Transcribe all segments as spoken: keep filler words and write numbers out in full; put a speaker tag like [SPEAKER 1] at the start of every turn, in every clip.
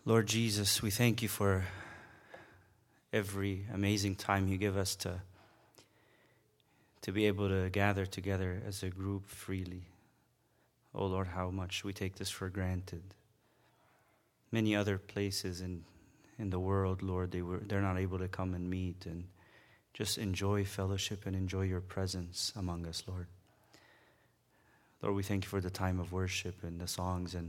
[SPEAKER 1] Lord Jesus, we thank you for every amazing time you give us to, to be able to gather together as a group freely. Oh Lord, how much we take this for granted. Many other places in, in the world, Lord, they were they're not able to come and meet and just enjoy fellowship and enjoy your presence among us, Lord. Lord, we thank you for the time of worship and the songs and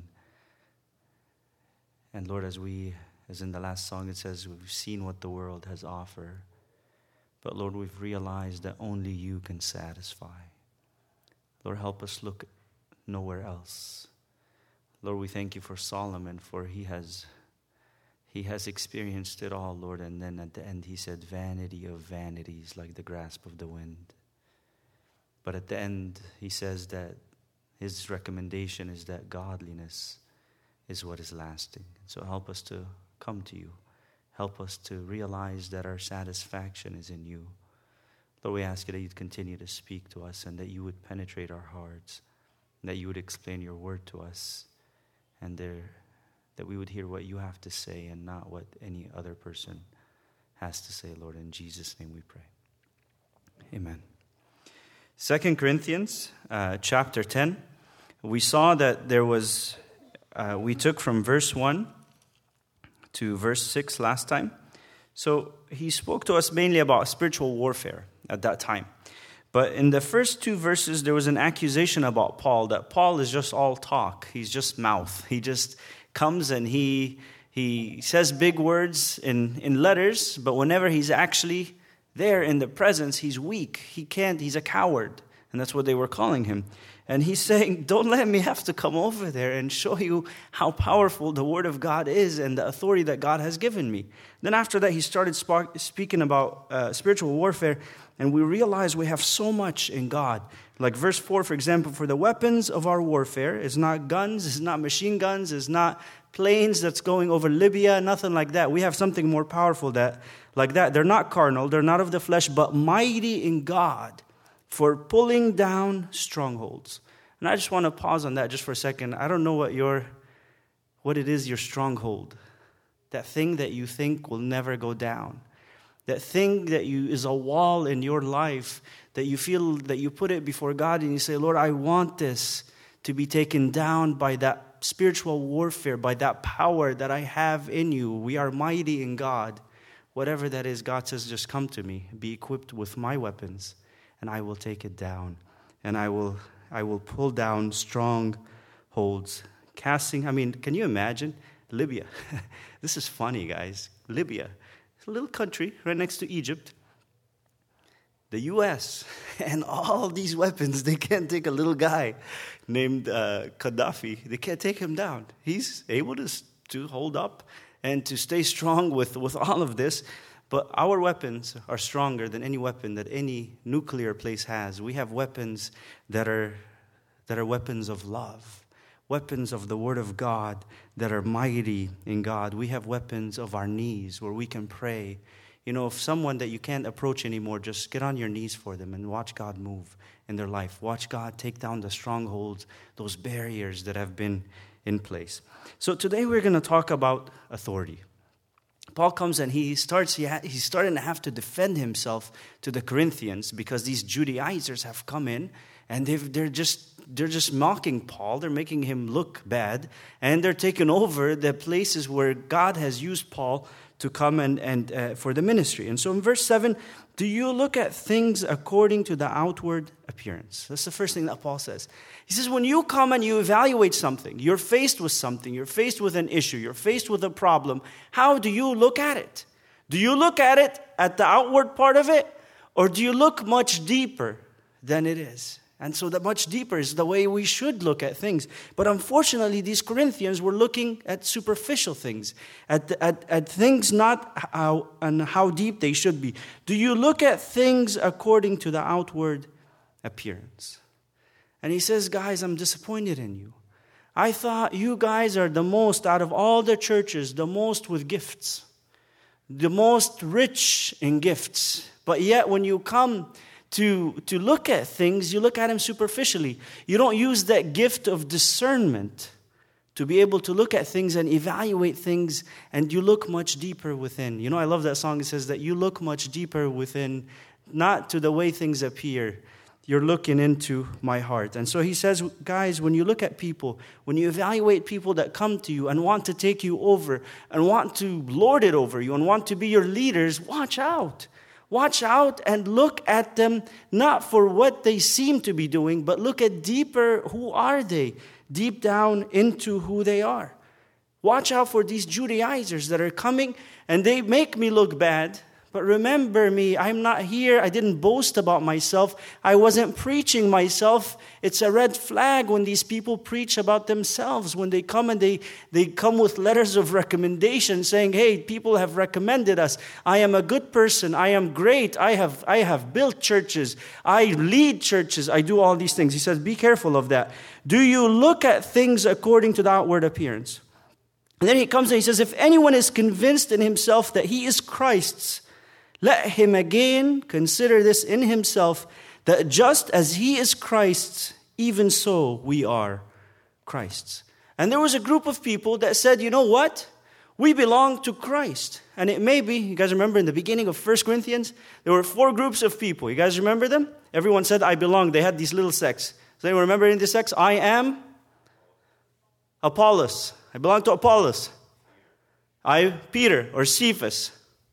[SPEAKER 1] And Lord, as we, as in the last song, it says, we've seen what the world has offered. But Lord, we've realized that only you can satisfy. Lord, help us look nowhere else. Lord, we thank you for Solomon, for he has, he has experienced it all, Lord. And then at the end he said, vanity of vanities, like the grasp of the wind. But at the end he says that his recommendation is that godliness is what is lasting. So help us to come to you. Help us to realize that our satisfaction is in you. Lord, we ask you that you'd continue to speak to us and that you would penetrate our hearts, and that you would explain your word to us, and there, that we would hear what you have to say and not what any other person has to say, Lord. In Jesus' name we pray. Amen. Second Corinthians uh, chapter ten. We saw that there was... Uh, we took from verse one to verse six last time. So he spoke to us mainly about spiritual warfare at that time. But in the first two verses, there was an accusation about Paul, that Paul is just all talk. He's just mouth. He just comes and he he says big words in, in letters, but whenever he's actually there in the presence, he's weak. He can't, he's a coward. And that's what they were calling him. And he's saying, don't let me have to come over there and show you how powerful the Word of God is and the authority that God has given me. Then after that, he started spark, speaking about uh, spiritual warfare, and we realize we have so much in God. Like verse four, for example, for the weapons of our warfare is not guns, it's not machine guns, it's not planes that's going over Libya, nothing like that. We have something more powerful that, like that. They're not carnal, they're not of the flesh, but mighty in God, for pulling down strongholds. And I just want to pause on that just for a second. I don't know what your, what it is, your stronghold. That thing that you think will never go down. That thing that you is a wall in your life that you feel that you put it before God and you say, Lord, I want this to be taken down by that spiritual warfare, by that power that I have in you. We are mighty in God. Whatever that is, God says, just come to me. Be equipped with my weapons. And I will take it down, and I will I will pull down strongholds, casting. I mean, can you imagine Libya? This is funny, guys. Libya, it's a little country right next to Egypt. The U S and all these weapons, they can't take a little guy named uh, Gaddafi. They can't take him down. He's able to to hold up and to stay strong with with all of this. But our weapons are stronger than any weapon that any nuclear place has. We have weapons that are that are weapons of love, weapons of the Word of God that are mighty in God. We have weapons of our knees where we can pray. You know, if someone that you can't approach anymore, just get on your knees for them and watch God move in their life. Watch God take down the strongholds, those barriers that have been in place. So today we're going to talk about authority. Paul comes and he starts, he ha- he's starting to have to defend himself to the Corinthians because these Judaizers have come in and they've, they're just they're just mocking Paul. They're making him look bad. And they're taking over the places where God has used Paul to come and, and uh, for the ministry. And so in verse seven, do you look at things according to the outward appearance? That's the first thing that Paul says. He says, when you come and you evaluate something, you're faced with something, you're faced with an issue, you're faced with a problem, how do you look at it? Do you look at it at the outward part of it? Or do you look much deeper than it is? And so that much deeper is the way we should look at things. But unfortunately, these Corinthians were looking at superficial things, at, at, at things not how, and how deep they should be. Do you look at things according to the outward appearance? And he says, guys, I'm disappointed in you. I thought you guys are the most, out of all the churches, the most with gifts, the most rich in gifts. But yet when you come To, to look at things, you look at them superficially. You don't use that gift of discernment to be able to look at things and evaluate things, and you look much deeper within. You know, I love that song. It says that you look much deeper within, not to the way things appear. You're looking into my heart. And so he says, guys, when you look at people, when you evaluate people that come to you and want to take you over and want to lord it over you and want to be your leaders, watch out. Watch out and look at them not for what they seem to be doing, but look at deeper, who are they? Deep down into who they are. Watch out for these Judaizers that are coming and they make me look bad. But remember me, I'm not here. I didn't boast about myself. I wasn't preaching myself. It's a red flag when these people preach about themselves. When they come and they, they come with letters of recommendation saying, hey, people have recommended us. I am a good person. I am great. I have, I have built churches. I lead churches. I do all these things. He says, be careful of that. Do you look at things according to the outward appearance? And then he comes and he says, if anyone is convinced in himself that he is Christ's, let him again consider this in himself, that just as he is Christ's, even so we are Christ's. And there was a group of people that said, you know what? We belong to Christ. And it may be, you guys remember in the beginning of First Corinthians, there were four groups of people. You guys remember them? Everyone said, I belong. They had these little sects. Does anyone remember in the sects? I am Apollos. I belong to Apollos. I, Peter, or Cephas.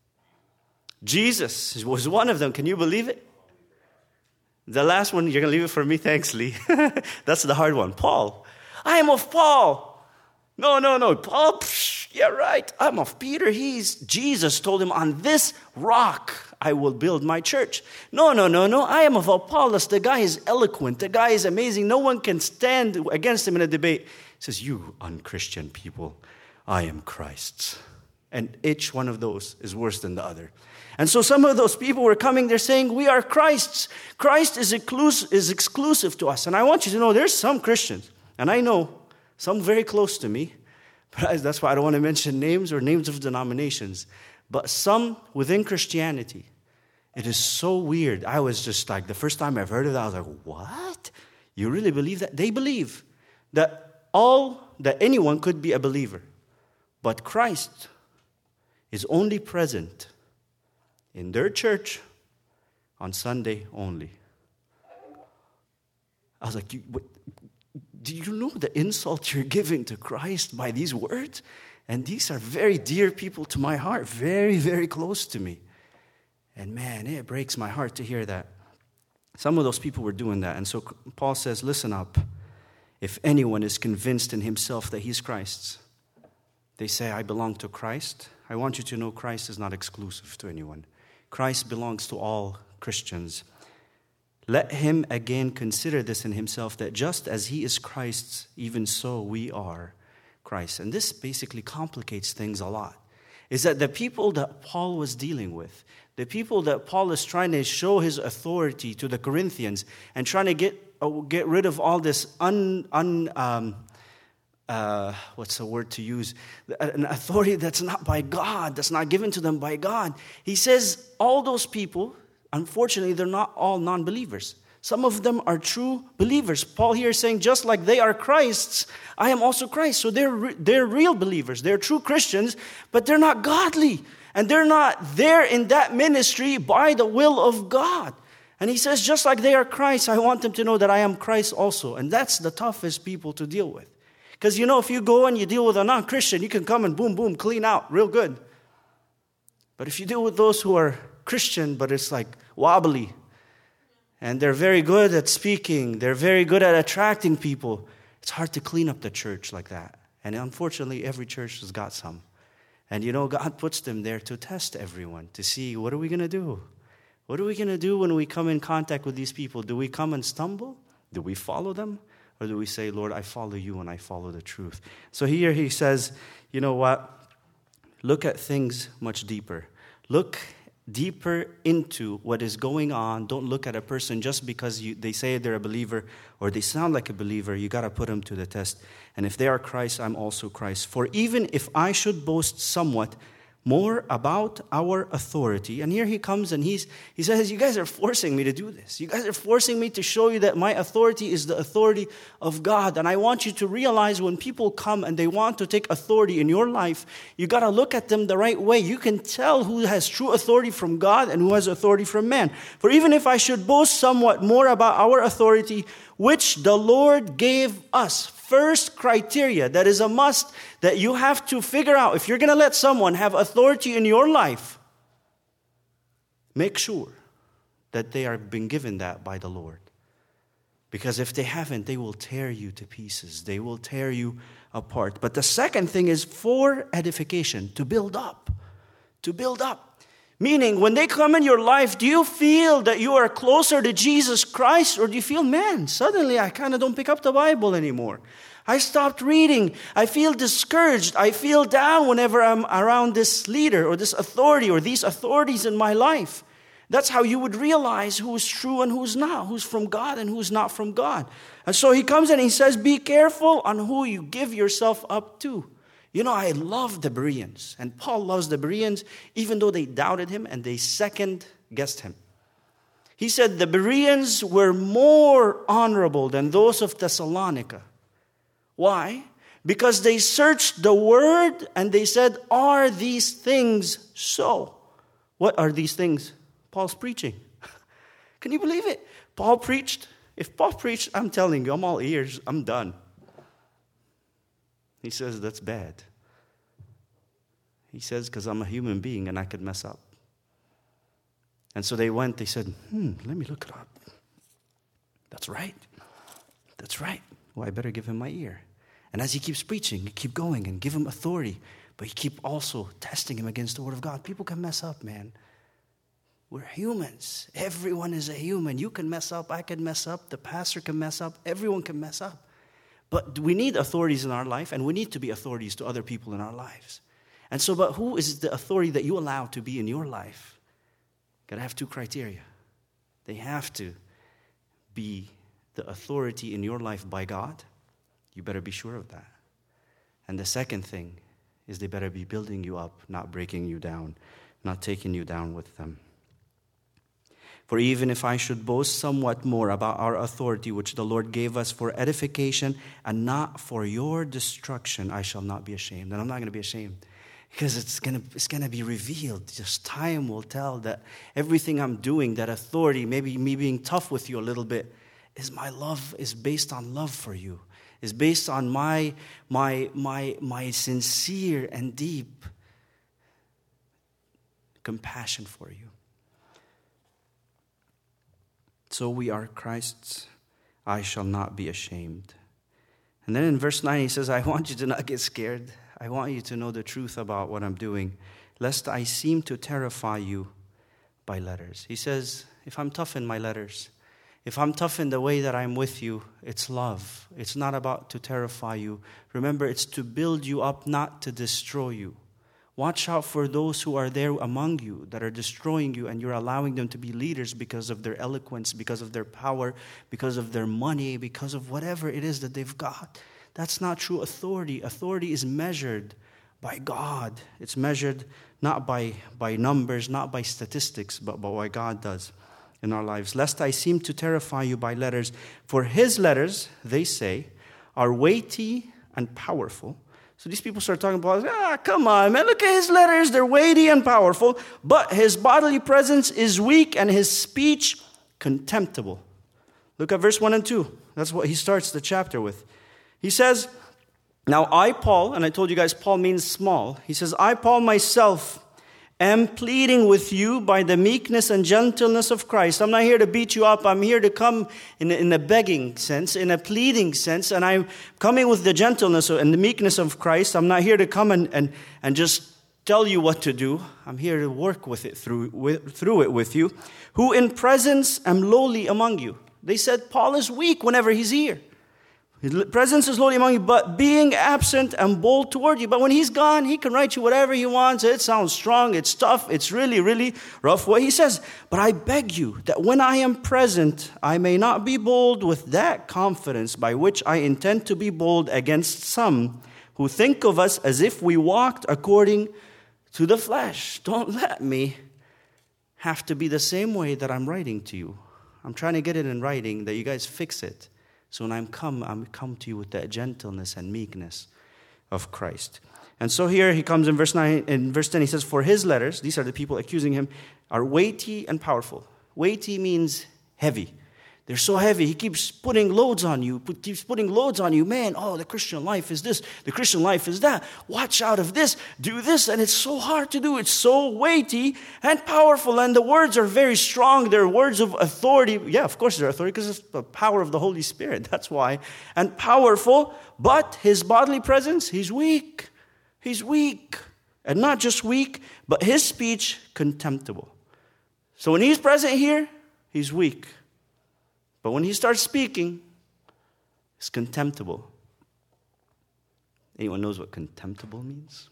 [SPEAKER 1] Jesus was one of them. Can you believe it? The last one, you're going to leave it for me? Thanks, Lee. That's the hard one. Paul. I am of Paul. No, no, no. Paul, psh, yeah, right. I'm of Peter. He's, Jesus told him, on this rock I will build my church. No, no, no, no. I am of Apollos. The guy is eloquent. The guy is amazing. No one can stand against him in a debate. He says, you unchristian people, I am Christ's. And each one of those is worse than the other. And so some of those people were coming, they're saying, we are Christ's. Christ is exclusive, is exclusive to us. And I want you to know there's some Christians, and I know some very close to me, but that's why I don't want to mention names or names of denominations, but some within Christianity, it is so weird. I was just like, the first time I've heard of that, I was like, what? You really believe that? They believe that all, that anyone could be a believer, but Christ is only present in their church on Sunday only. I was like, you, what, do you know the insult you're giving to Christ by these words? And these are very dear people to my heart, very, very close to me. And man, it breaks my heart to hear that. Some of those people were doing that. And so Paul says, listen up. If anyone is convinced in himself that he's Christ's, they say, I belong to Christ. I want you to know Christ is not exclusive to anyone. Christ belongs to all Christians. Let him again consider this in himself, that just as he is Christ's, even so we are Christ. And this basically complicates things a lot. Is that the people that Paul was dealing with, the people that Paul is trying to show his authority to the Corinthians and trying to get uh, get rid of all this un, un um, Uh, what's the word to use? An authority that's not by God, that's not given to them by God. He says all those people, unfortunately, they're not all non-believers. Some of them are true believers. Paul here is saying, just like they are Christ's, I am also Christ. So they're re- they're real believers. They're true Christians, but they're not godly. And they're not there in that ministry by the will of God. And he says, just like they are Christ, I want them to know that I am Christ also. And that's the toughest people to deal with. Because, you know, if you go and you deal with a non-Christian, you can come and boom, boom, clean out real good. But if you deal with those who are Christian, but it's like wobbly, and they're very good at speaking, they're very good at attracting people, it's hard to clean up the church like that. And unfortunately, every church has got some. And, you know, God puts them there to test everyone, to see, what are we going to do? What are we going to do when we come in contact with these people? Do we come and stumble? Do we follow them? Or do we say, Lord, I follow you and I follow the truth? So here he says, you know what? Look at things much deeper. Look deeper into what is going on. Don't look at a person just because you, they say they're a believer or they sound like a believer. You got to put them to the test. And if they are Christ, I'm also Christ. For even if I should boast somewhat, more about our authority. And here he comes and he's, he says, you guys are forcing me to do this. You guys are forcing me to show you that my authority is the authority of God. And I want you to realize when people come and they want to take authority in your life, you got to look at them the right way. You can tell who has true authority from God and who has authority from man. For even if I should boast somewhat more about our authority, which the Lord gave us. First criteria that is a must that you have to figure out. If you're going to let someone have authority in your life, make sure that they are being given that by the Lord. Because if they haven't, they will tear you to pieces. They will tear you apart. But the second thing is for edification, to build up. To build up. Meaning, when they come in your life, do you feel that you are closer to Jesus Christ? Or do you feel, man, suddenly I kind of don't pick up the Bible anymore. I stopped reading. I feel discouraged. I feel down whenever I'm around this leader or this authority or these authorities in my life. That's how you would realize who is true and who's not, who's from God and who's not from God. And so he comes and he says, be careful on who you give yourself up to. You know, I love the Bereans, and Paul loves the Bereans, even though they doubted him and they second-guessed him. He said the Bereans were more honorable than those of Thessalonica. Why? Because they searched the word and they said, are these things so? What are these things? Paul's preaching. Can you believe it? Paul preached. If Paul preached, I'm telling you, I'm all ears. I'm done. He says, that's bad. He says, because I'm a human being and I could mess up. And so they went, they said, hmm, let me look it up. That's right. That's right. Well, I better give him my ear. And as he keeps preaching, you keep going and give him authority. But you keep also testing him against the word of God. People can mess up, man. We're humans. Everyone is a human. You can mess up. I can mess up. The pastor can mess up. Everyone can mess up. But we need authorities in our life, and we need to be authorities to other people in our lives. And so, but who is the authority that you allow to be in your life? Got to have two criteria. They have to be the authority in your life by God. You better be sure of that. And the second thing is they better be building you up, not breaking you down, not taking you down with them. For even if I should boast somewhat more about our authority, which the Lord gave us for edification and not for your destruction, I shall not be ashamed. And I'm not going to be ashamed because it's going to it's going to be revealed. Just time will tell that everything I'm doing, that authority, maybe me being tough with you a little bit, is my love, is based on love for you, is based on my my my my sincere and deep compassion for you. So we are Christ's, I shall not be ashamed. And then in verse nine he says, I want you to not get scared. I want you to know the truth about what I'm doing, lest I seem to terrify you by letters. He says, if I'm tough in my letters, if I'm tough in the way that I'm with you, it's love. It's not about to terrify you. Remember, it's to build you up, not to destroy you. Watch out for those who are there among you that are destroying you, and you're allowing them to be leaders because of their eloquence, because of their power, because of their money, because of whatever it is that they've got. That's not true authority. Authority is measured by God. It's measured not by, by numbers, not by statistics, but by what God does in our lives. Lest I seem to terrify you by letters. For his letters, they say, are weighty and powerful. So these people start talking about, ah, come on, man, look at his letters. They're weighty and powerful. But his bodily presence is weak and his speech contemptible. Look at verse one and two. That's what he starts the chapter with. He says, now I, Paul, and I told you guys Paul means small. He says, I, Paul, myself, am pleading with you by the meekness and gentleness of Christ. I'm not here to beat you up. I'm here to come in a, in a begging sense, in a pleading sense. And I'm coming with the gentleness and the meekness of Christ. I'm not here to come and, and, and just tell you what to do. I'm here to work with it through, with, through it with you. Who in presence am lowly among you. They said Paul is weak whenever he's here. His presence is lowly among you, but being absent and bold toward you. But when he's gone, he can write you whatever he wants. It sounds strong. It's tough. It's really, really rough. What he says, but I beg you that when I am present, I may not be bold with that confidence by which I intend to be bold against some who think of us as if we walked according to the flesh. Don't let me have to be the same way that I'm writing to you. I'm trying to get it in writing that you guys fix it. So when I'm come, I'm come to you with that gentleness and meekness of Christ. And so here he comes in verse nine, in verse ten, he says, for his letters, these are the people accusing him, are weighty and powerful. Weighty means heavy. They're so heavy. He keeps putting loads on you, put, keeps putting loads on you. Man, oh, the Christian life is this. The Christian life is that. Watch out of this. Do this. And it's so hard to do. It's so weighty and powerful. And the words are very strong. They're words of authority. Yeah, of course they're authority because it's the power of the Holy Spirit. That's why. And powerful. But his bodily presence, he's weak. He's weak. And not just weak, but his speech contemptible. So when he's present here, he's weak. But when he starts speaking, it's contemptible. Anyone knows what contemptible means?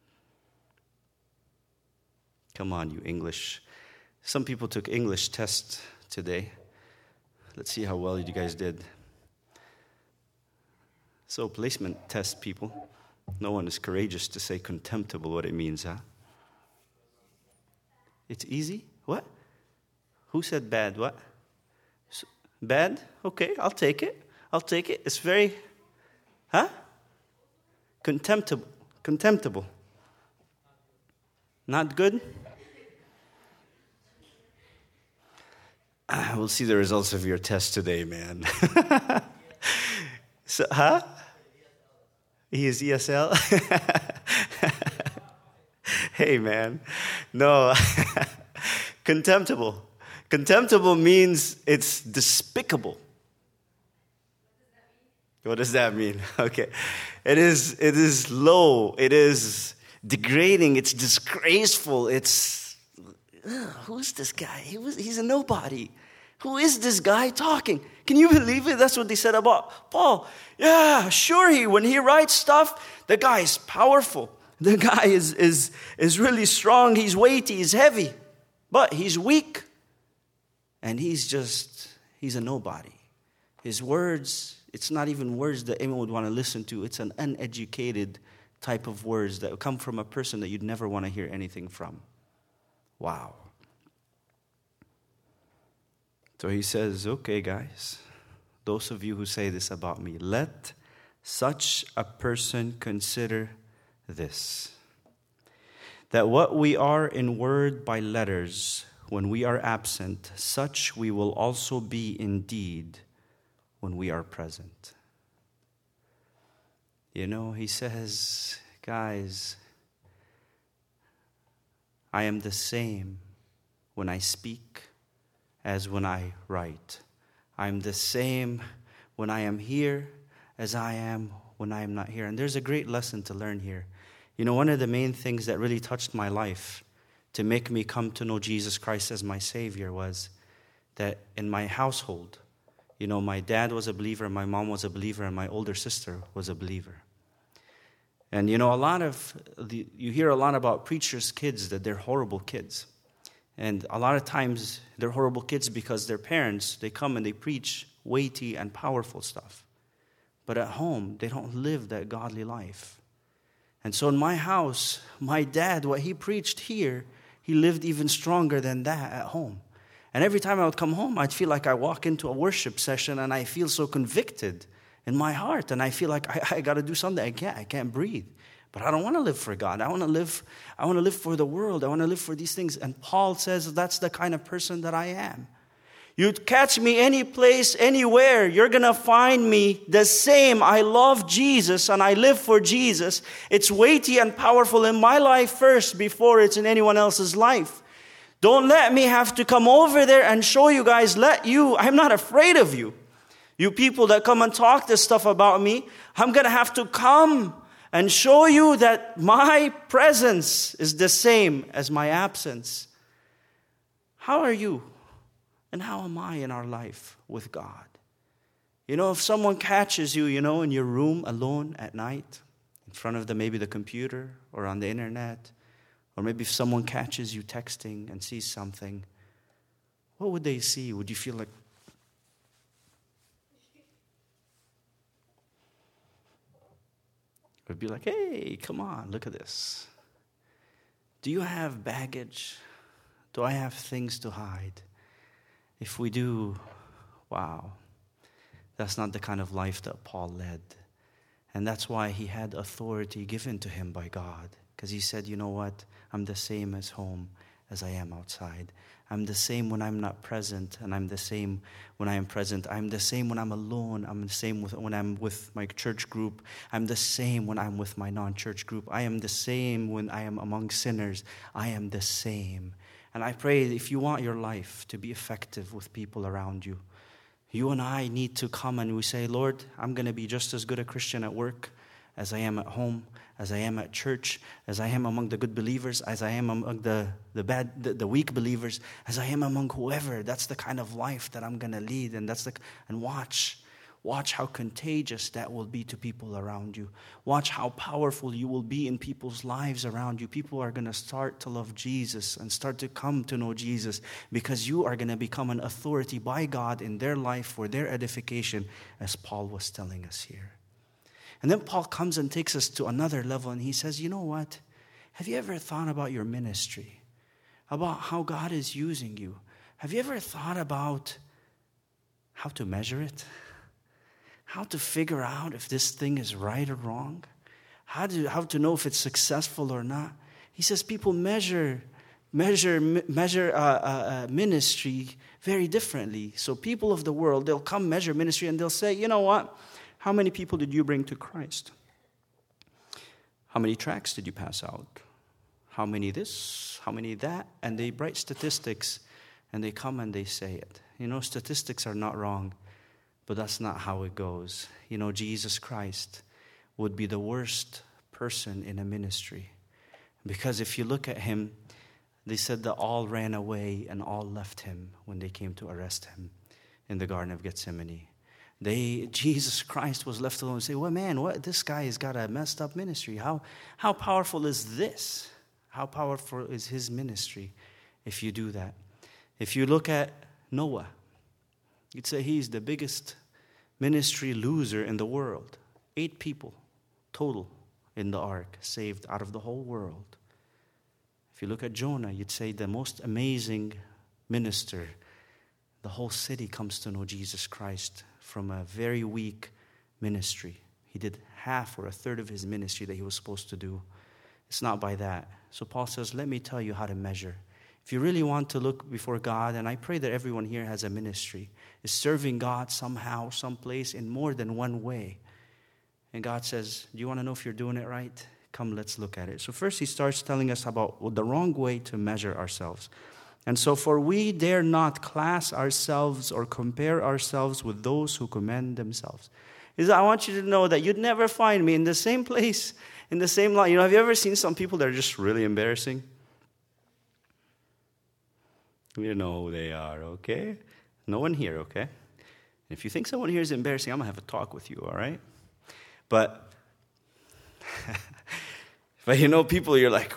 [SPEAKER 1] Come on, you English. Some people took English tests today. Let's see how well you guys did. So placement test people. No one is courageous to say contemptible what it means, huh? It's easy? What? Who said bad? What? Bad? Okay, I'll take it. I'll take it. It's very, huh? Contemptible. Contemptible. Not good? Ah, we'll see the results of your test today, man. So, huh? He is E S L? Hey, man. No. Contemptible. Contemptible means it's despicable. What does that mean? Okay. It is, it is low. It is degrading. It's disgraceful. It's, ugh, who's this guy? He was, he's a nobody. Who is this guy talking? Can you believe it? That's what they said about Paul. Yeah, sure, he when he writes stuff, the guy is powerful. The guy is, is, is really strong. He's weighty. He's heavy. But he's weak. And he's just, he's a nobody. His words, it's not even words that anyone would want to listen to. It's an uneducated type of words that come from a person that you'd never want to hear anything from. Wow. So he says, okay, guys, those of you who say this about me, let such a person consider this, that what we are in word by letters, when we are absent, such we will also be indeed when we are present. You know, he says, guys, I am the same when I speak as when I write. I am the same when I am here as I am when I am not here. And there's a great lesson to learn here. You know, one of the main things that really touched my life to make me come to know Jesus Christ as my Savior was that in my household, you know, my dad was a believer, my mom was a believer, and my older sister was a believer. And, you know, a lot of, the, you hear a lot about preachers' kids, that they're horrible kids. And a lot of times they're horrible kids because their parents, they come and they preach weighty and powerful stuff. But at home, they don't live that godly life. And so in my house, my dad, what he preached here, he lived even stronger than that at home. And every time I would come home, I'd feel like I walk into a worship session and I feel so convicted in my heart. And I feel like I, I got to do something. I can't. I can't breathe. But I don't want to live for God. I want to live, I want to live for the world. I want to live for these things. And Paul says that's the kind of person that I am. You'd catch me any place, anywhere. You're going to find me the same. I love Jesus and I live for Jesus. It's weighty and powerful in my life first before it's in anyone else's life. Don't let me have to come over there and show you guys. Let you, I'm not afraid of you. You people that come and talk this stuff about me, I'm going to have to come and show you that my presence is the same as my absence. How are you? And how am I in our life with God? You know, if someone catches you, you know, in your room alone at night, in front of the, maybe the computer or on the internet, or maybe if someone catches you texting and sees something, what would they see? Would you feel like, it would be like, hey, come on, look at this. Do you have baggage? Do I have things to hide? If we do, wow, that's not the kind of life that Paul led. And that's why he had authority given to him by God. Because he said, you know what? I'm the same as home as I am outside. I'm the same when I'm not present, and I'm the same when I am present. I'm the same when I'm alone. I'm the same with, when I'm with my church group. I'm the same when I'm with my non-church group. I am the same when I am among sinners. I am the same. And I pray if you want your life to be effective with people around you, you and I need to come and we say, Lord, I'm going to be just as good a Christian at work as I am at home, as I am at church, as I am among the good believers, as I am among the, the bad, the, the weak believers, as I am among whoever. That's the kind of life that I'm going to lead. And that's the and watch, watch how contagious that will be to people around you. Watch how powerful you will be in people's lives around you. People are going to start to love Jesus and start to come to know Jesus because you are going to become an authority by God in their life for their edification, as Paul was telling us here. And then Paul comes and takes us to another level, and he says, you know what? Have you ever thought about your ministry? About how God is using you? Have you ever thought about how to measure it? How to figure out if this thing is right or wrong? How to, how to know if it's successful or not? He says people measure, measure, measure uh, uh, uh, ministry very differently. So people of the world, they'll come measure ministry, and they'll say, you know what? How many people did you bring to Christ? How many tracts did you pass out? How many this? How many that? And they write statistics, and they come and they say it. You know, statistics are not wrong, but that's not how it goes. You know, Jesus Christ would be the worst person in a ministry. Because if you look at him, they said that all ran away and all left him when they came to arrest him in the Garden of Gethsemane. They, Jesus Christ was left alone and say, well, man, what, this guy has got a messed up ministry. How, how powerful is this? How powerful is his ministry if you do that? If you look at Noah, you'd say he's the biggest ministry loser in the world. Eight people total in the ark saved out of the whole world. If you look at Jonah, you'd say the most amazing minister. The whole city comes to know Jesus Christ from a very weak ministry. He did half or a third of his ministry that he was supposed to do. It's not by that. So Paul says, let me tell you how to measure. If you really want to look before God, and I pray that everyone here has a ministry, is serving God somehow, someplace, in more than one way. And God says, do you want to know if you're doing it right? Come, let's look at it. So first he starts telling us about the wrong way to measure ourselves. And so, for we dare not class ourselves or compare ourselves with those who commend themselves. Is I want you to know that you'd never find me in the same place, in the same line. You know, have you ever seen some people that are just really embarrassing? You know who they are, okay? No one here, okay? If you think someone here is embarrassing, I'm going to have a talk with you, all right? But, but you know, people, you're like,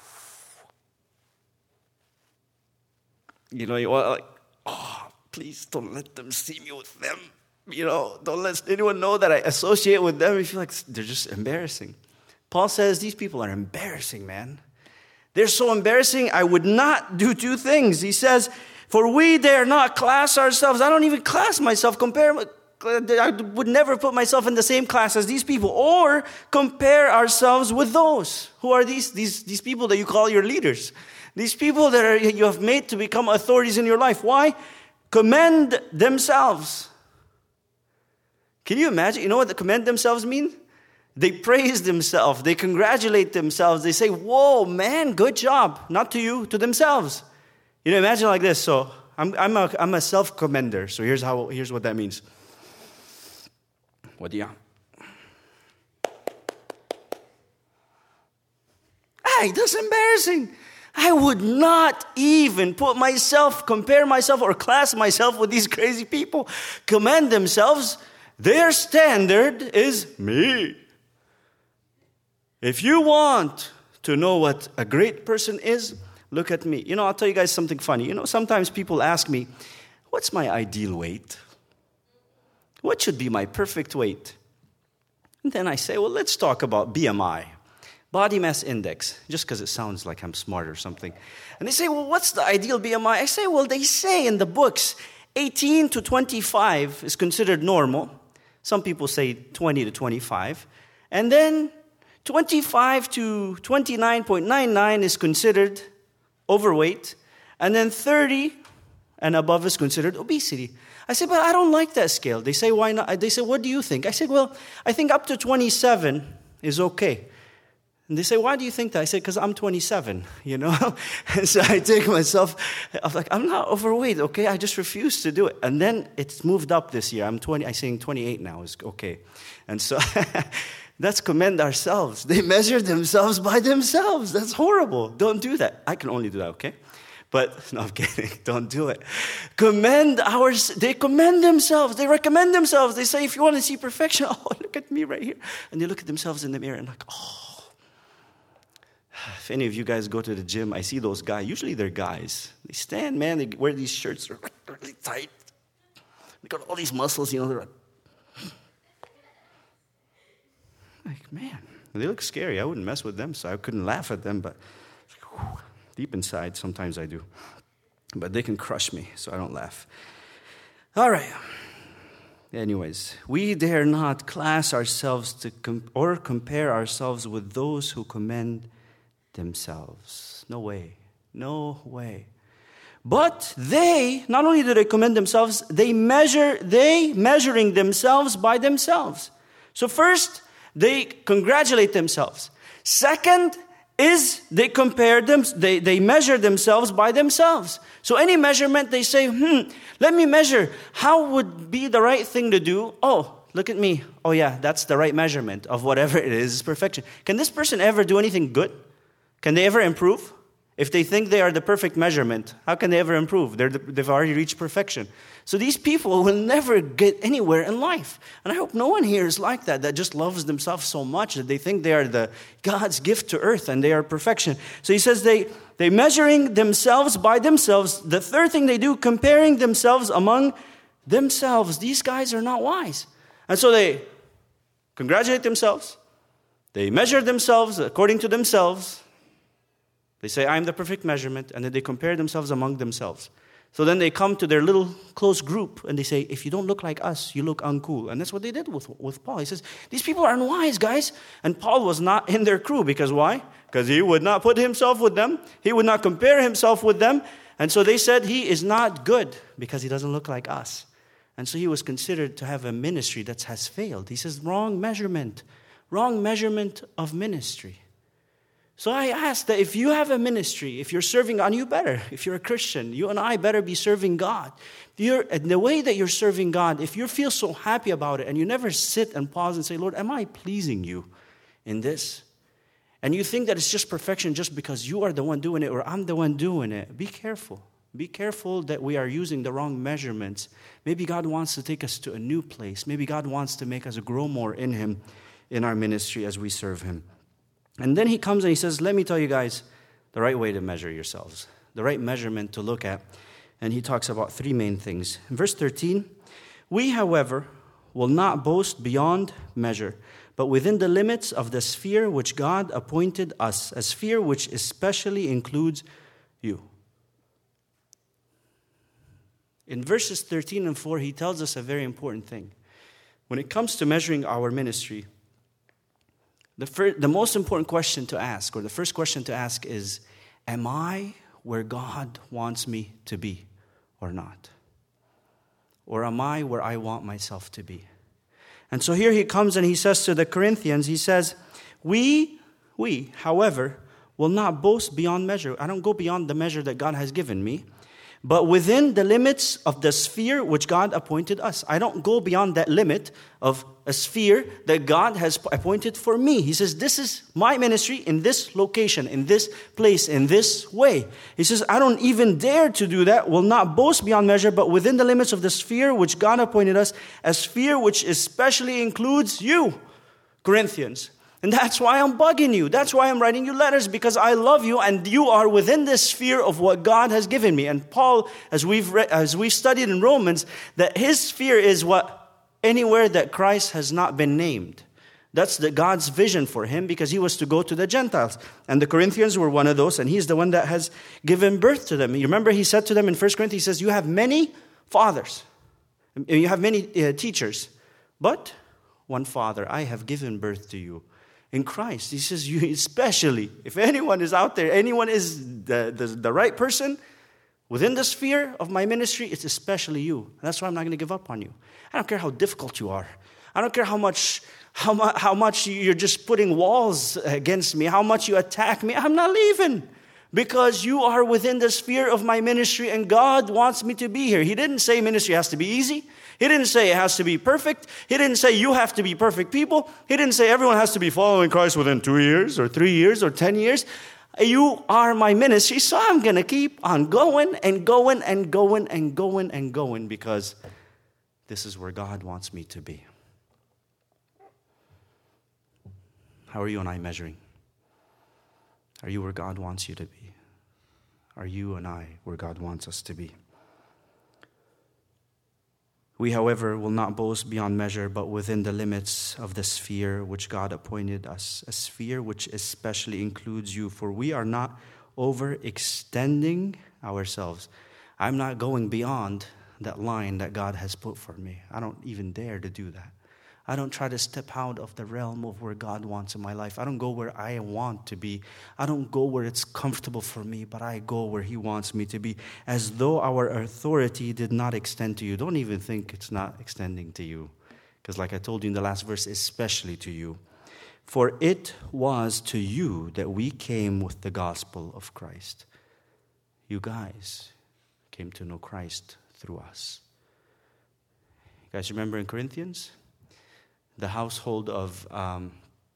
[SPEAKER 1] you know, you're like, oh, please don't let them see me with them. You know, don't let anyone know that I associate with them. You feel like they're just embarrassing. Paul says these people are embarrassing, man. They're so embarrassing, I would not do two things. He says, for we dare not class ourselves. I don't even class myself, compare, I would never put myself in the same class as these people, or compare ourselves with those. Who are these? These, these people that you call your leaders. These people that are, you have made to become authorities in your life. Why? Commend themselves. Can you imagine? You know what the commend themselves mean? They praise themselves. They congratulate themselves. They say, whoa, man, good job. Not to you, to themselves. You know, imagine like this. So I'm, I'm a, I'm a self-commender. So here's how. Here's what that means. What do you? Hey, that's embarrassing. I would not even put myself, compare myself, or class myself with these crazy people. Commend themselves. Their standard is me. If you want to know what a great person is, look at me. You know, I'll tell you guys something funny. You know, sometimes people ask me, what's my ideal weight? What should be my perfect weight? And then I say, well, let's talk about B M I. body mass index, just because it sounds like I'm smart or something. And they say, well, what's the ideal B M I? I say, well, they say in the books, eighteen to twenty-five is considered normal. Some people say twenty to twenty-five. And then twenty-five to twenty-nine point nine nine is considered overweight. And then thirty and above is considered obesity. I said, but I don't like that scale. They say, why not? They said, what do you think? I said, well, I think up to twenty-seven is okay. And they say, why do you think that? I said, because I'm twenty-seven, you know? And so I take myself, I'm like, I'm not overweight, okay? I just refuse to do it. And then it's moved up this year. I'm twenty, I'm saying twenty-eight now is okay. And so let's commend ourselves. They measure themselves by themselves. That's horrible. Don't do that. I can only do that, okay? But, no, I'm kidding. Don't do it. Commend ours. They commend themselves. They recommend themselves. They say, if you want to see perfection, oh, look at me right here. And they look at themselves in the mirror and like, oh. If any of you guys go to the gym, I see those guys. Usually they're guys. They stand, man. They wear these shirts. They're really tight. They got all these muscles, you know. They're like, like, man, they look scary. I wouldn't mess with them, so I couldn't laugh at them. But whew, deep inside, sometimes I do. But they can crush me, so I don't laugh. All right. Anyways, we dare not class ourselves to com- or compare ourselves with those who commend themselves. No way. No way. But they, not only do they commend themselves, they measure, they measuring themselves by themselves. So first, they congratulate themselves. Second is they compare them, they, they measure themselves by themselves. So any measurement, they say, hmm, let me measure. How would be the right thing to do? Oh, look at me. Oh yeah, that's the right measurement of whatever it is, is perfection. Can this person ever do anything good? Can they ever improve? If they think they are the perfect measurement, how can they ever improve? They're the, they've already reached perfection. So these people will never get anywhere in life. And I hope no one here is like that, that just loves themselves so much that they think they are the God's gift to earth and they are perfection. So he says they, they measuring themselves by themselves. The third thing they do, comparing themselves among themselves. These guys are not wise. And so they congratulate themselves. They measure themselves according to themselves. They say, I'm the perfect measurement, and then they compare themselves among themselves. So then they come to their little close group, and they say, if you don't look like us, you look uncool. And that's what they did with, with Paul. He says, these people are unwise, guys. And Paul was not in their crew, because why? Because he would not put himself with them. He would not compare himself with them. And so they said, he is not good, because he doesn't look like us. And so he was considered to have a ministry that has failed. He says, wrong measurement. Wrong measurement of ministry. So I ask that if you have a ministry, if you're serving God, you better. If you're a Christian, you and I better be serving God. You're, and the way that you're serving God, if you feel so happy about it and you never sit and pause and say, Lord, am I pleasing you in this? And you think that it's just perfection just because you are the one doing it or I'm the one doing it, be careful. Be careful that we are using the wrong measurements. Maybe God wants to take us to a new place. Maybe God wants to make us grow more in Him in our ministry as we serve Him. And then he comes and he says, let me tell you guys the right way to measure yourselves, the right measurement to look at. And he talks about three main things. In verse thirteen, we, however, will not boast beyond measure, but within the limits of the sphere which God appointed us, a sphere which especially includes you. In verses thirteen and four, he tells us a very important thing. When it comes to measuring our ministry, The, first, the most important question to ask, or the first question to ask is, am I where God wants me to be or not? Or am I where I want myself to be? And so here he comes and he says to the Corinthians, he says, we, we, however, will not boast beyond measure. I don't go beyond the measure that God has given me, but within the limits of the sphere which God appointed us. I don't go beyond that limit of a sphere that God has appointed for me. He says, this is my ministry in this location, in this place, in this way. He says, I don't even dare to do that, will not boast beyond measure, but within the limits of the sphere which God appointed us, a sphere which especially includes you, Corinthians. And that's why I'm bugging you. That's why I'm writing you letters, because I love you and you are within this sphere of what God has given me. And Paul, as we've read, as we've studied in Romans, that his sphere is what? Anywhere that Christ has not been named. That's the God's vision for him, because he was to go to the Gentiles. And the Corinthians were one of those, and he's the one that has given birth to them. You remember he said to them in First Corinthians, he says, you have many fathers, you have many uh, teachers, but one Father, I have given birth to you in Christ. He says, you especially, if anyone is out there, anyone is the, the, the right person within the sphere of my ministry, it's especially you. And that's why I'm not going to give up on you. I don't care how difficult you are. I don't care how much how much how much you're just putting walls against me, how much you attack me. I'm not leaving, because you are within the sphere of my ministry, and God wants me to be here. He didn't say ministry has to be easy. He didn't say it has to be perfect. He didn't say you have to be perfect people. He didn't say everyone has to be following Christ within two years or three years or ten years. You are my ministry, so I'm going to keep on going and going and going and going and going, because this is where God wants me to be. How are you and I measuring? Are you where God wants you to be? Are you and I where God wants us to be? We, however, will not boast beyond measure, but within the limits of the sphere which God appointed us, a sphere which especially includes you, for we are not overextending ourselves. I'm not going beyond that line that God has put for me. I don't even dare to do that. I don't try to step out of the realm of where God wants in my life. I don't go where I want to be. I don't go where it's comfortable for me, but I go where he wants me to be, as though our authority did not extend to you. Don't even think it's not extending to you, because like I told you in the last verse, especially to you. For it was to you that we came with the gospel of Christ. You guys came to know Christ through us. You guys remember in Corinthians? The household of, um,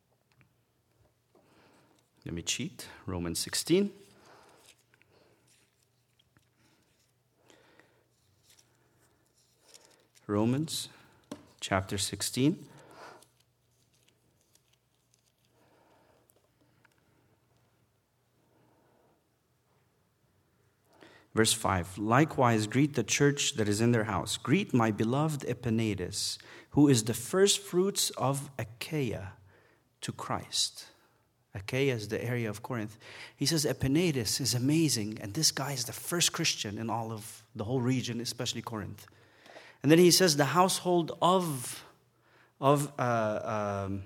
[SPEAKER 1] let me cheat, Romans sixteen. Romans chapter sixteen. Verse five, likewise greet the church that is in their house. Greet my beloved Epaenetus, who is the first fruits of Achaia to Christ. Achaia is the area of Corinth. He says Epaenetus is amazing, and this guy is the first Christian in all of the whole region, especially Corinth. And then he says the household of, of uh, um,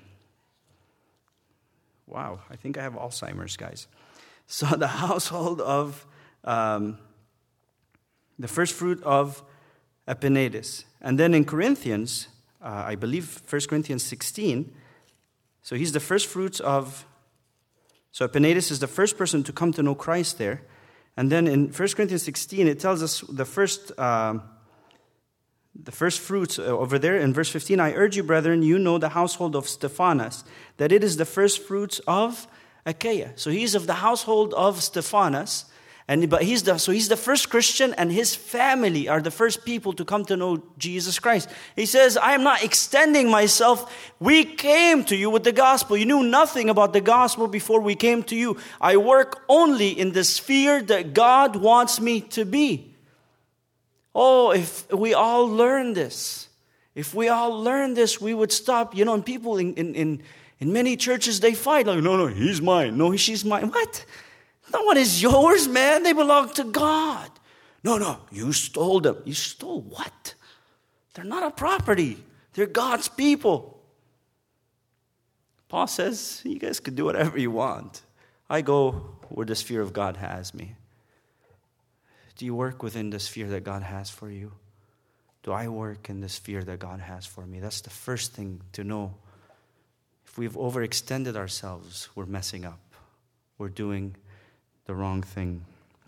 [SPEAKER 1] wow, I think I have Alzheimer's, guys. So the household of... Um, The first fruit of Epaenetus. And then in Corinthians, uh, I believe First Corinthians sixteen, so he's the first fruits of, so Epaenetus is the first person to come to know Christ there. And then in First Corinthians sixteen, it tells us the first, uh, the first fruits over there in verse fifteen, I urge you, brethren, you know the household of Stephanas, that it is the first fruits of Achaia. So he's of the household of Stephanas. And, but he's the, so he's the first Christian, and his family are the first people to come to know Jesus Christ. He says, I am not extending myself. We came to you with the gospel. You knew nothing about the gospel before we came to you. I work only in the sphere that God wants me to be. Oh, if we all learn this, if we all learn this, we would stop. You know, and people in, in, in, in many churches, they fight. Like, no, no, he's mine. No, she's mine. What? No one is yours, man. They belong to God. No, no, you stole them. You stole what? They're not a property. They're God's people. Paul says, you guys can do whatever you want. I go where the sphere of God has me. Do you work within the sphere that God has for you? Do I work in the sphere that God has for me? That's the first thing to know. If we've overextended ourselves, we're messing up. We're doing the wrong thing.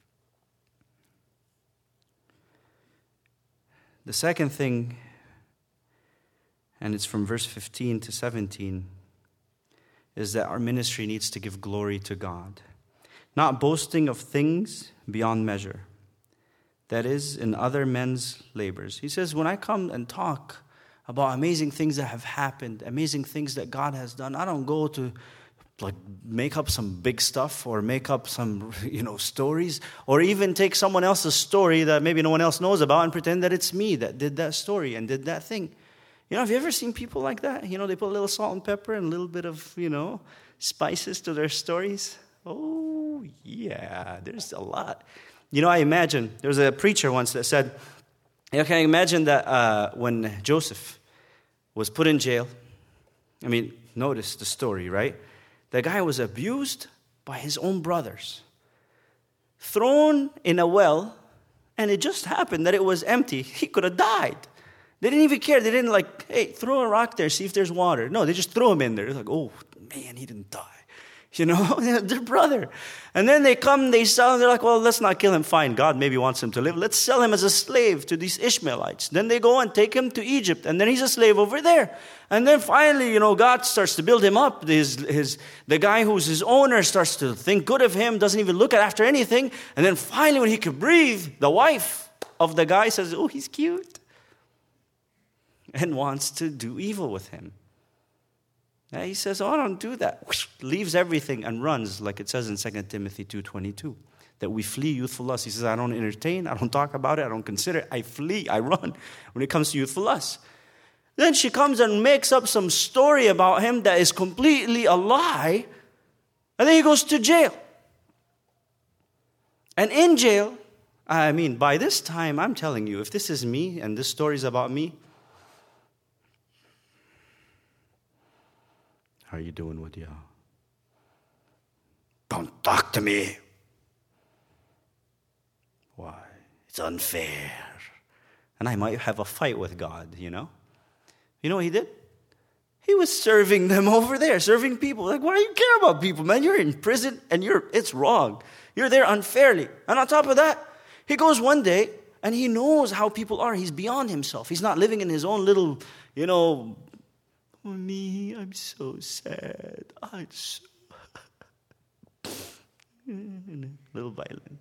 [SPEAKER 1] The second thing, and it's from verse fifteen to seventeen, is that our ministry needs to give glory to God, not boasting of things beyond measure, that is, in other men's labors. He says, when I come and talk about amazing things that have happened, amazing things that God has done, I don't go to like make up some big stuff or make up some, you know, stories, or even take someone else's story that maybe no one else knows about and pretend that it's me that did that story and did that thing. You know, have you ever seen people like that? You know, they put a little salt and pepper and a little bit of, you know, spices to their stories. Oh, yeah, there's a lot. You know, I imagine, there was a preacher once that said, you know, can I imagine that uh, when Joseph was put in jail, I mean, notice the story, right? The guy was abused by his own brothers, thrown in a well, and it just happened that it was empty. He could have died. They didn't even care. They didn't like, hey, throw a rock there, see if there's water. No, they just threw him in there. They're like, oh, man, he didn't die. You know, their brother. And then they come, they sell him. They're like, well, let's not kill him. Fine, God maybe wants him to live. Let's sell him as a slave to these Ishmaelites. Then they go and take him to Egypt. And then he's a slave over there. And then finally, you know, God starts to build him up. His, his, the guy who's his owner starts to think good of him, doesn't even look at after anything. And then finally, when he could breathe, the wife of the guy says, oh, he's cute. And wants to do evil with him. And he says, oh, I don't do that. Whoosh, leaves everything and runs, like it says in Second Timothy two twenty-two, that we flee youthful lust. He says, I don't entertain, I don't talk about it, I don't consider it. I flee, I run when it comes to youthful lust. Then she comes and makes up some story about him that is completely a lie. And then he goes to jail. And in jail, I mean, by this time, I'm telling you, if this is me and this story is about me, how are you doing with you? Don't talk to me. Why? It's unfair. And I might have a fight with God, you know? You know what he did? He was serving them over there, serving people. Like, why do you care about people, man? You're in prison and you're it's wrong. You're there unfairly. And on top of that, he goes one day and he knows how people are. He's beyond himself. He's not living in his own little, you know, oh, me, I'm so sad. I'm so... little violin.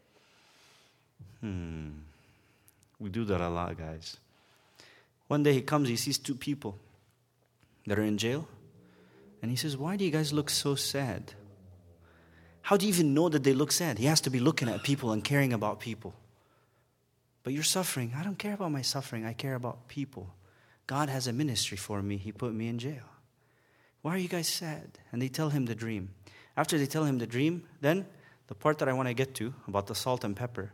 [SPEAKER 1] Hmm. We do that a lot, guys. One day he comes, he sees two people that are in jail. And he says, why do you guys look so sad? How do you even know that they look sad? He has to be looking at people and caring about people. But you're suffering. I don't care about my suffering. I care about people. God has a ministry for me. He put me in jail. Why are you guys sad? And they tell him the dream. After they tell him the dream, then the part that I want to get to about the salt and pepper,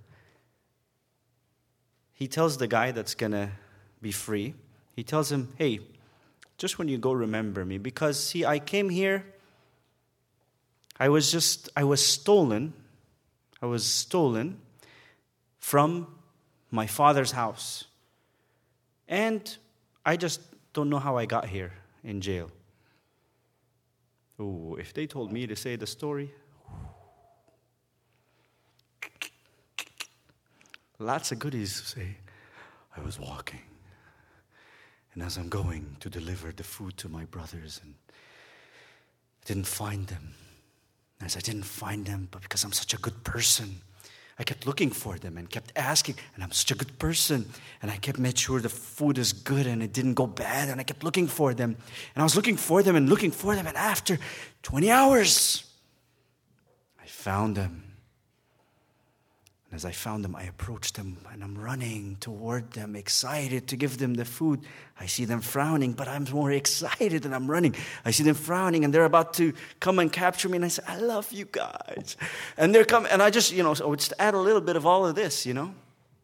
[SPEAKER 1] he tells the guy that's going to be free, he tells him, hey, just when you go, remember me. Because, see, I came here, I was just, I was stolen, I was stolen from my father's house. And I just don't know how I got here in jail. Oh, if they told me to say the story, lots of goodies to say. I was walking, and as I'm going to deliver the food to my brothers, and I didn't find them. As I didn't find them, but because I'm such a good person, I kept looking for them and kept asking, and I'm such a good person, and I kept made sure the food is good and it didn't go bad, and I kept looking for them, and I was looking for them and looking for them, and after twenty hours, I found them. And as I found them, I approached them, and I'm running toward them, excited to give them the food. I see them frowning, but I'm more excited, and I'm running. I see them frowning, and they're about to come and capture me, and I say, I love you guys. And they're coming, and I just, you know, so I would just add a little bit of all of this, you know.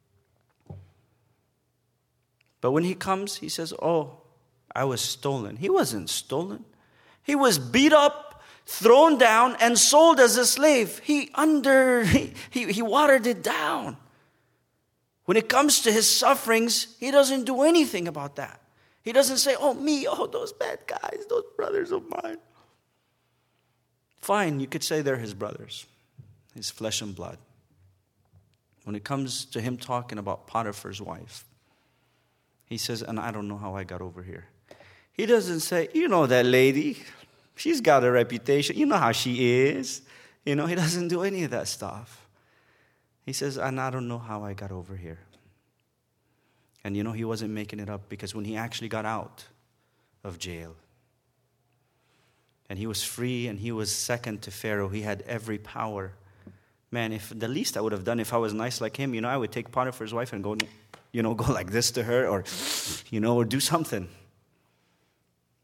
[SPEAKER 1] But when he comes, he says, oh, I was stolen. He wasn't stolen. He was beat up, thrown down, and sold as a slave. He under he, he, he watered it down. When it comes to his sufferings, he doesn't do anything about that. He doesn't say, oh, me, oh, those bad guys, those brothers of mine. Fine, you could say they're his brothers, his flesh and blood. When it comes to him talking about Potiphar's wife, he says, and I don't know how I got over here. He doesn't say, you know that lady, she's got a reputation. You know how she is. You know, he doesn't do any of that stuff. He says, and I don't know how I got over here. And you know, he wasn't making it up, because when he actually got out of jail and he was free and he was second to Pharaoh, he had every power. Man, if the least I would have done if I was nice like him, you know, I would take Potiphar's wife and go, you know, go like this to her, or, you know, or do something.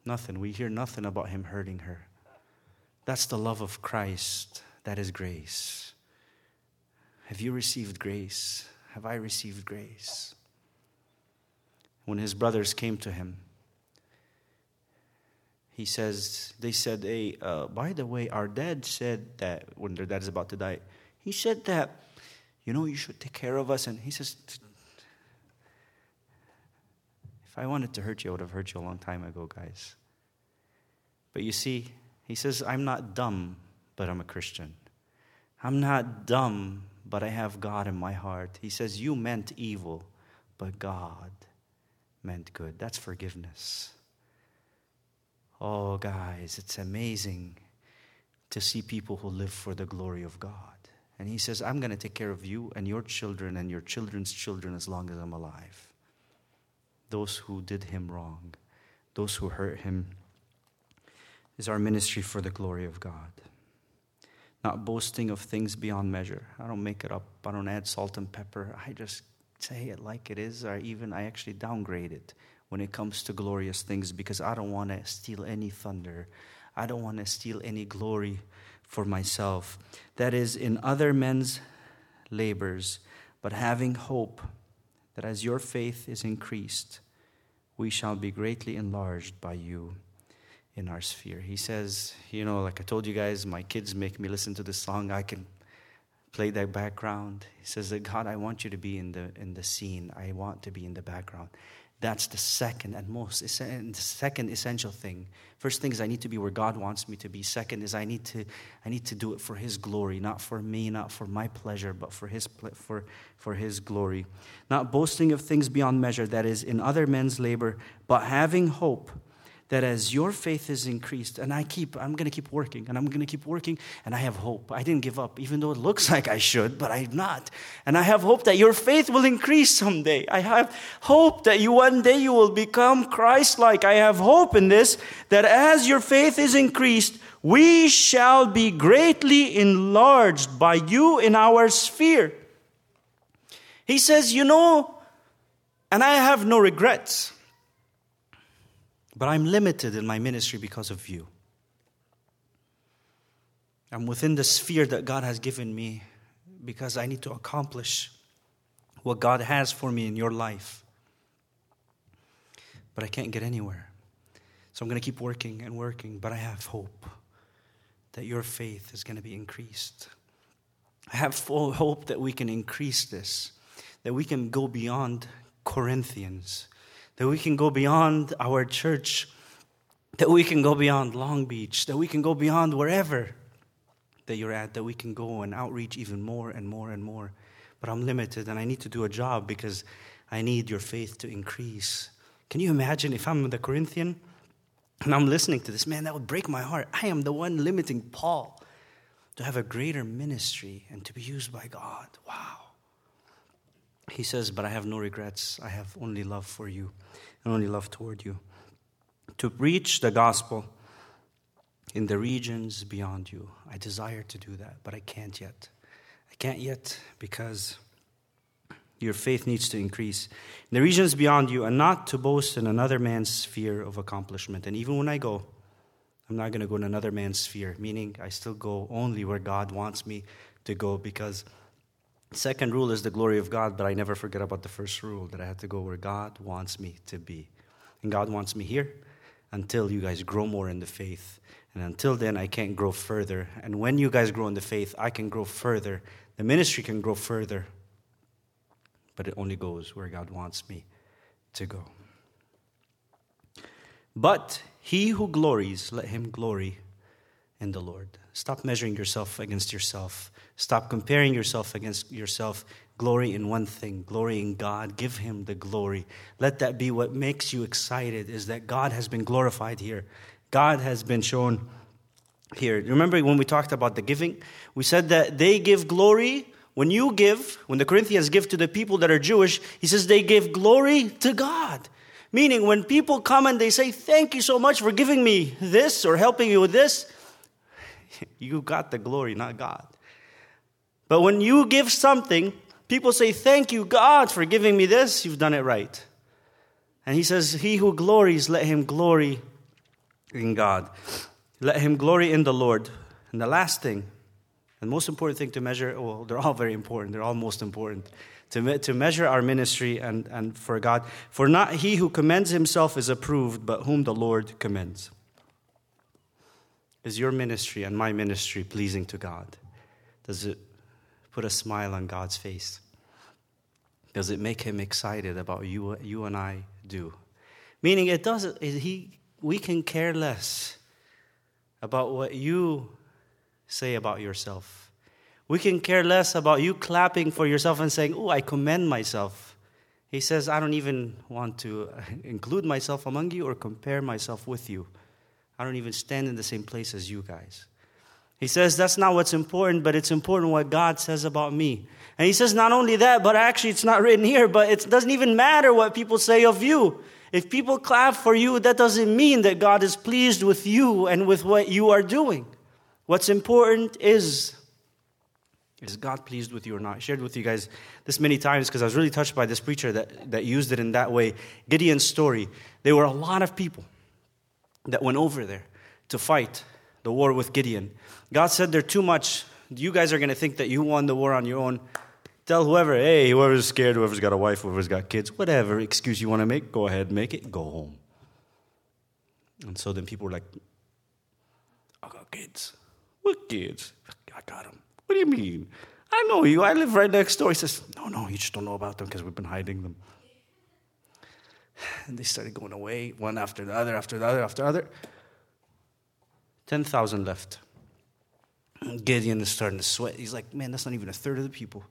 [SPEAKER 1] Nothing. We hear nothing about him hurting her. That's the love of Christ. That is grace. Have you received grace? Have I received grace? When his brothers came to him, he says, they said, hey, uh, by the way, our dad said that, when their dad is about to die, he said that, you know, you should take care of us. And he says, if I wanted to hurt you, I would have hurt you a long time ago, guys. But you see, he says, I'm not dumb, but I'm a Christian. I'm not dumb, but I have God in my heart. He says, you meant evil, but God meant good. That's forgiveness. Oh, guys, it's amazing to see people who live for the glory of God. And he says, I'm going to take care of you and your children and your children's children as long as I'm alive. Those who did him wrong, those who hurt him, is our ministry for the glory of God. Not boasting of things beyond measure. I don't make it up. I don't add salt and pepper. I just say it like it is, or even I actually downgrade it when it comes to glorious things, because I don't want to steal any thunder. I don't want to steal any glory for myself. That is in other men's labors, but having hope that as your faith is increased, we shall be greatly enlarged by you in our sphere. He says, you know, like I told you guys, my kids make me listen to this song. I can play that background. He says that, God, I want you to be in the in the scene. I want to be in the background. That's the second and most, the second essential thing. First thing is I need to be where God wants me to be. Second is I need to, I need to do it for His glory, not for me, not for my pleasure, but for His for for His glory. Not boasting of things beyond measure, that is in other men's labor, but having hope that as your faith is increased, and I keep, I'm going to keep working, and I'm going to keep working, and I have hope. I didn't give up, even though it looks like I should, but I'm not. And I have hope that your faith will increase someday. I have hope that you one day you will become Christ-like. I have hope in this, that as your faith is increased, we shall be greatly enlarged by you in our sphere. He says, you know, and I have no regrets. But I'm limited in my ministry because of you. I'm within the sphere that God has given me because I need to accomplish what God has for me in your life. But I can't get anywhere. So I'm going to keep working and working, but I have hope that your faith is going to be increased. I have full hope that we can increase this, that we can go beyond Corinthians, that we can go beyond our church, that we can go beyond Long Beach, that we can go beyond wherever that you're at, that we can go and outreach even more and more and more. But I'm limited and I need to do a job because I need your faith to increase. Can you imagine if I'm the Corinthian and I'm listening to this? Man, that would break my heart. I am the one limiting Paul to have a greater ministry and to be used by God. Wow. He says, but I have no regrets. I have only love for you and only love toward you. To preach the gospel in the regions beyond you. I desire to do that, but I can't yet. I can't yet because your faith needs to increase. In the regions beyond you, and not to boast in another man's sphere of accomplishment. And even when I go, I'm not going to go in another man's sphere, meaning I still go only where God wants me to go, because second rule is the glory of God, but I never forget about the first rule, that I have to go where God wants me to be. And God wants me here until you guys grow more in the faith. And until then, I can't grow further. And when you guys grow in the faith, I can grow further. The ministry can grow further. But it only goes where God wants me to go. But he who glories, let him glory in the Lord. Stop measuring yourself against yourself. Stop comparing yourself against yourself. Glory in one thing. Glory in God. Give Him the glory. Let that be what makes you excited, is that God has been glorified here. God has been shown here. Remember when we talked about the giving? We said that they give glory. When you give, when the Corinthians give to the people that are Jewish, he says they give glory to God. Meaning when people come and they say, thank you so much for giving me this or helping me with this, you got the glory, not God. But when you give something, people say, thank you, God, for giving me this. You've done it right. And he says, he who glories, let him glory in God. Let him glory in the Lord. And the last thing, and most important thing to measure, well, they're all very important. They're all most important. To, me, to measure our ministry and, and for God. For not he who commends himself is approved, but whom the Lord commends. Is your ministry and my ministry pleasing to God? Does it put a smile on God's face? Does it make him excited about you, what you and I do? Meaning it doesn't, he, we can care less about what you say about yourself. We can care less about you clapping for yourself and saying, oh, I commend myself. He says, I don't even want to include myself among you or compare myself with you. I don't even stand in the same place as you guys. He says, that's not what's important, but it's important what God says about me. And he says, not only that, but actually it's not written here, but it doesn't even matter what people say of you. If people clap for you, that doesn't mean that God is pleased with you and with what you are doing. What's important is, is God pleased with you or not? I shared with you guys this many times because I was really touched by this preacher that, that used it in that way. Gideon's story. There were a lot of people that went over there to fight the war with Gideon. God said they're too much. You guys are going to think that you won the war on your own. Tell whoever, hey, whoever's scared, whoever's got a wife, whoever's got kids, whatever excuse you want to make, go ahead, make it, go home. And so then people were like, I got kids. What kids? I got them. What do you mean? I know you. I live right next door. He says, no, no, you just don't know about them because we've been hiding them. And they started going away, one after the other, after the other, after the other. ten thousand left. Gideon is starting to sweat. He's like, man, that's not even a third of the people.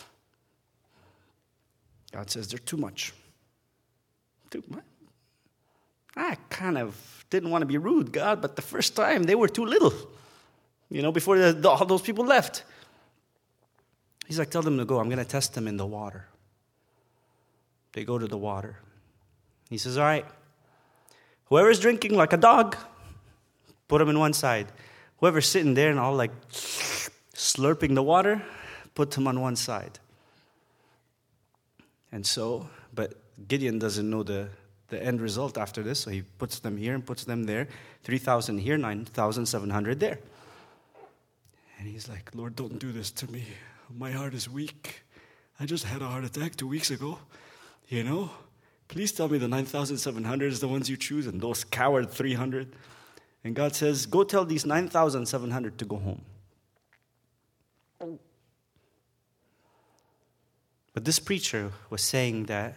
[SPEAKER 1] God says, they're too much. Too much. I kind of didn't want to be rude, God, but the first time they were too little. You know, before the, the, all those people left. He's like, tell them to go. I'm going to test them in the water. They go to the water. He says, all right, whoever's drinking like a dog, put them in one side. Whoever's sitting there and all like slurping the water, put them on one side. And so, but Gideon doesn't know the, the end result after this, so he puts them here and puts them there. three thousand here, nine thousand seven hundred there. And he's like, Lord, don't do this to me. My heart is weak. I just had a heart attack two weeks ago, you know? Please tell me the nine thousand seven hundred is the ones you choose and those coward three hundred. And God says, go tell these nine thousand seven hundred to go home. But this preacher was saying that,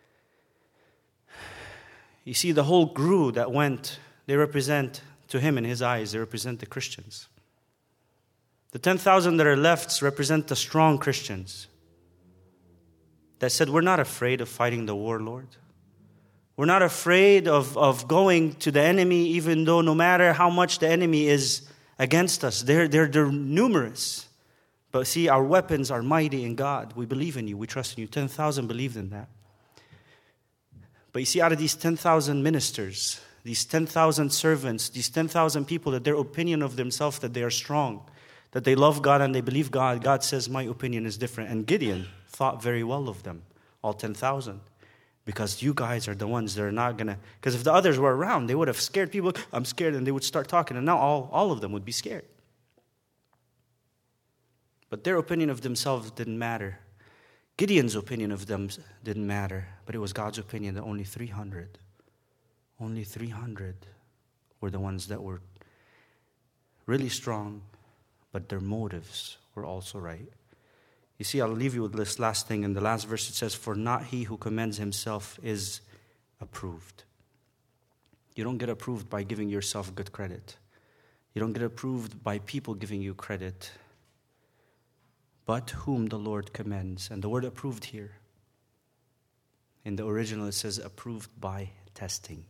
[SPEAKER 1] you see, the whole crew that went, they represent, to him in his eyes, they represent the Christians. The ten thousand that are left represent the strong Christians that said, we're not afraid of fighting the war, Lord. We're not afraid of, of going to the enemy, even though no matter how much the enemy is against us, they're, they're, they're numerous. But see, our weapons are mighty in God. We believe in you. We trust in you. ten thousand believed in that. But you see, out of these ten thousand ministers, these ten thousand servants, these ten thousand people that their opinion of themselves, that they are strong, that they love God and they believe God, God says, my opinion is different. And Gideon thought very well of them, all ten thousand. Because you guys are the ones that are not going to... Because if the others were around, they would have scared people. I'm scared, and they would start talking. And now all, all of them would be scared. But their opinion of themselves didn't matter. Gideon's opinion of them didn't matter. But it was God's opinion that only three hundred, only three hundred were the ones that were really strong, but their motives were also right. You see, I'll leave you with this last thing. In the last verse it says, for not he who commends himself is approved. You don't get approved by giving yourself good credit. You don't get approved by people giving you credit. But whom the Lord commends. And the word approved here, in the original it says approved by testing.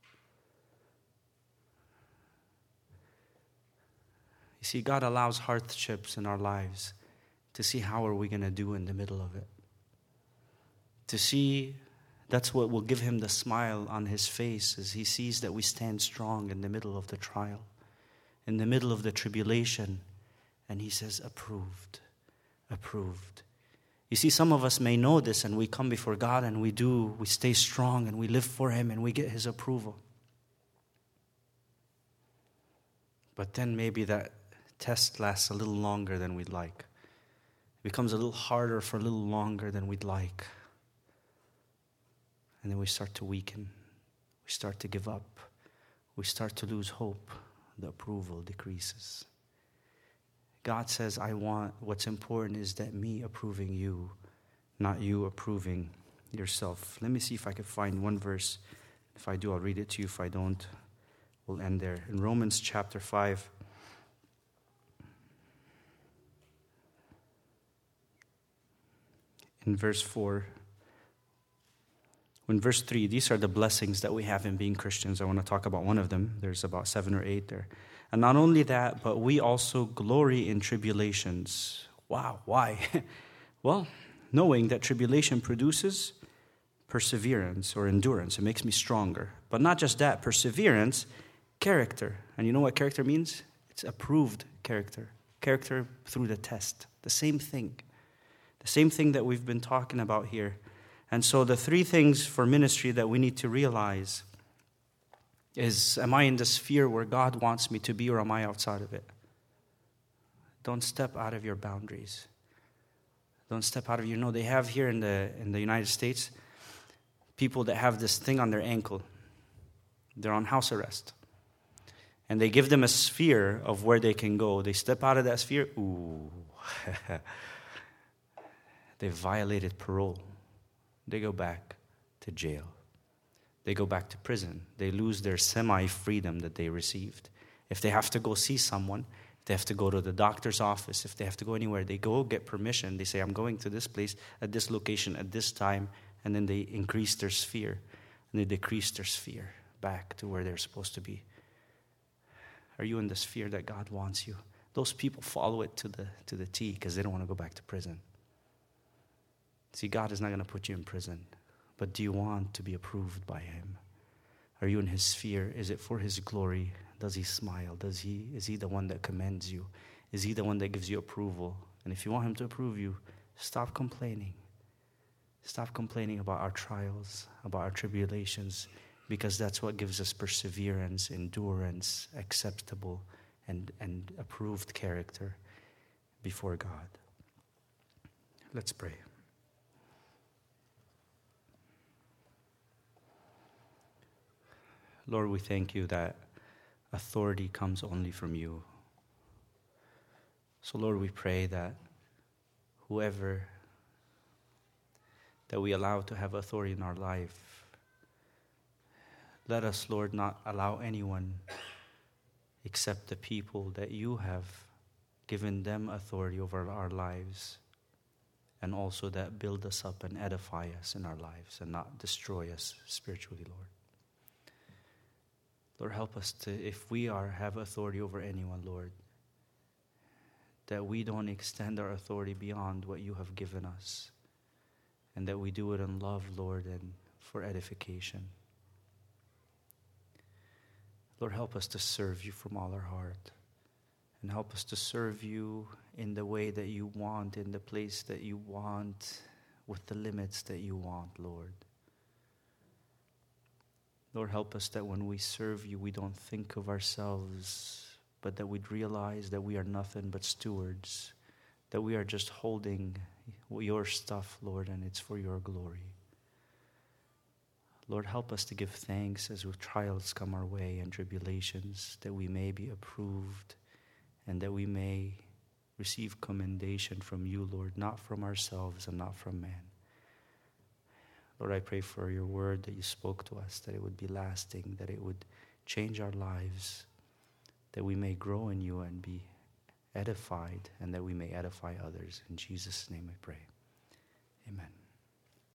[SPEAKER 1] You see, God allows hardships in our lives to see how are we going to do in the middle of it. To see, that's what will give him the smile on his face as he sees that we stand strong in the middle of the trial, in the middle of the tribulation. And he says, approved, approved. You see, some of us may know this and we come before God and we do, we stay strong and we live for him and we get his approval. But then maybe that test lasts a little longer than we'd like. It becomes a little harder for a little longer than we'd like. And then we start to weaken. We start to give up. We start to lose hope. The approval decreases. God says, I want, what's important is that me approving you, not you approving yourself. Let me see if I can find one verse. If I do, I'll read it to you. If I don't, we'll end there. In Romans chapter five, in verse four, in verse three, these are the blessings that we have in being Christians. I want to talk about one of them. There's about seven or eight there. And not only that, but we also glory in tribulations. Wow, why? Well, knowing that tribulation produces perseverance or endurance. It makes me stronger. But not just that, perseverance, character. And you know what character means? It's approved character. Character through the test. The same thing. The same thing that we've been talking about here. And so the three things for ministry that we need to realize is, am I in the sphere where God wants me to be, or am I outside of it? Don't step out of your boundaries. Don't step out of, you know, they have here in the in the United States, people that have this thing on their ankle. They're on house arrest. And they give them a sphere of where they can go. They step out of that sphere, ooh. They violated parole. They go back to jail. They go back to prison. They lose their semi-freedom that they received. If they have to go see someone, if they have to go to the doctor's office, if they have to go anywhere, they go get permission. They say, I'm going to this place at this location at this time, and then they increase their sphere, and they decrease their sphere back to where they're supposed to be. Are you in the sphere that God wants you? Those people follow it to the to the T because they don't want to go back to prison. See, God is not going to put you in prison. But do you want to be approved by Him? Are you in His sphere? Is it for His glory? Does He smile? Does He? Is He the one that commends you? Is He the one that gives you approval? And if you want Him to approve you, stop complaining. Stop complaining about our trials, about our tribulations, because that's what gives us perseverance, endurance, acceptable and, and approved character before God. Let's pray. Lord, we thank you that authority comes only from you. So, Lord, we pray that whoever that we allow to have authority in our life, let us, Lord, not allow anyone except the people that you have given them authority over our lives, and also that build us up and edify us in our lives and not destroy us spiritually, Lord. Lord, help us to, if we are have authority over anyone, Lord, that we don't extend our authority beyond what you have given us, and that we do it in love, Lord, and for edification. Lord, help us to serve you from all our heart, and help us to serve you in the way that you want, in the place that you want, with the limits that you want, Lord. Lord, help us that when we serve you, we don't think of ourselves, but that we'd realize that we are nothing but stewards, that we are just holding your stuff, Lord, and it's for your glory. Lord, help us to give thanks as trials come our way and tribulations, that we may be approved and that we may receive commendation from you, Lord, not from ourselves and not from man. Lord, I pray for your word that you spoke to us, that it would be lasting, that it would change our lives, that we may grow in you and be edified, and that we may edify others. In Jesus' name I pray.